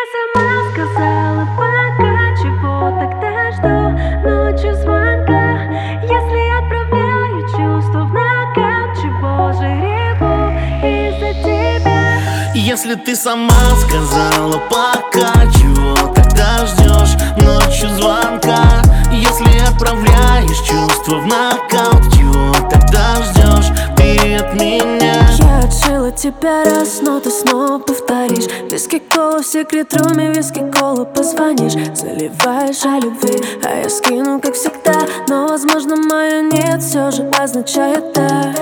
я сама сказала пока, чего тогда жду ночью звонка. Если отправляю чувства в нокаут, чего же гребу из-за тебя? Если ты сама сказала пока, чего тогда ждешь ночью звонка? Если отправляешь чувства в нокаут, чего тогда ждешь ты от меня? Я отшила тебя раз, но ты снова повторишь. Виски кола в секрет-руме, виски кола позвонишь. Заливаешь о любви, а я скину, как всегда. Но, возможно, мое нет все же означает да.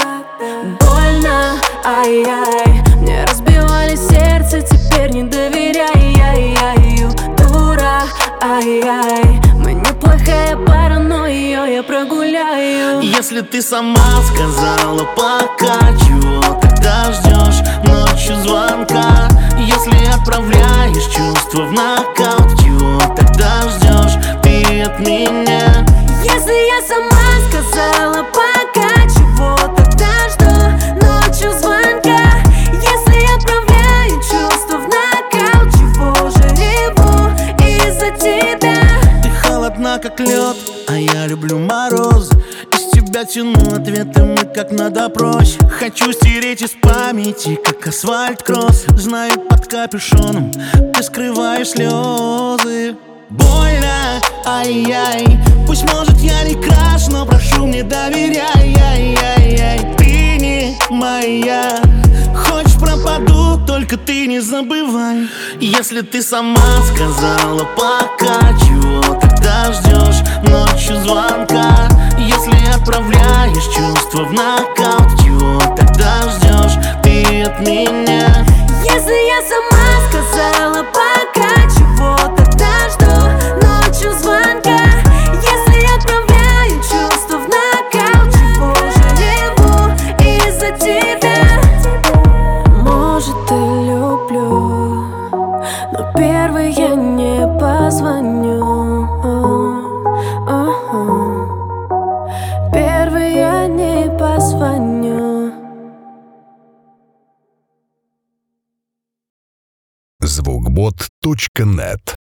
Больно, ай-яй, мне разбивали сердце, теперь не доверяй, ай-яй, дура, ай-яй. Мы неплохая пара, но ее я прогуляю. Если ты сама сказала пока, чего тогда ждешь ночью звонка? Если отправляешь чувства в нокаут, чего тогда ждешь ты от меня? Если я сама сказала пока, чего тогда жду ночью звонка? Если отправляю чувства в нокаут, чего же реву из-за тебя? Ты холодна, как лед, а я люблю морозы. Из тебя тяну ответы, мы как на допросе. Хочу стереть из памяти, как асфальт-кросс. Знаю, под капюшоном ты скрываешь слезы. Больно, ай-яй, пусть, может, я не краш, но прошу, мне доверяй, ай-яй-яй. Ты не моя, хочешь пропаду, только ты не забывай. Если ты сама сказала пока, чего тогда ждешь ночью звонка? Если отправляешь чувства в нокаут, чего тогда ждешь ты от меня? Если я сама сказала пока, чего тогда жду ночью звонка? Если отправляю чувства в нокаут, чего же реву из-за тебя? Может, и люблю, но первый я не позвоню. Первый я не позвоню. Звукбот.нет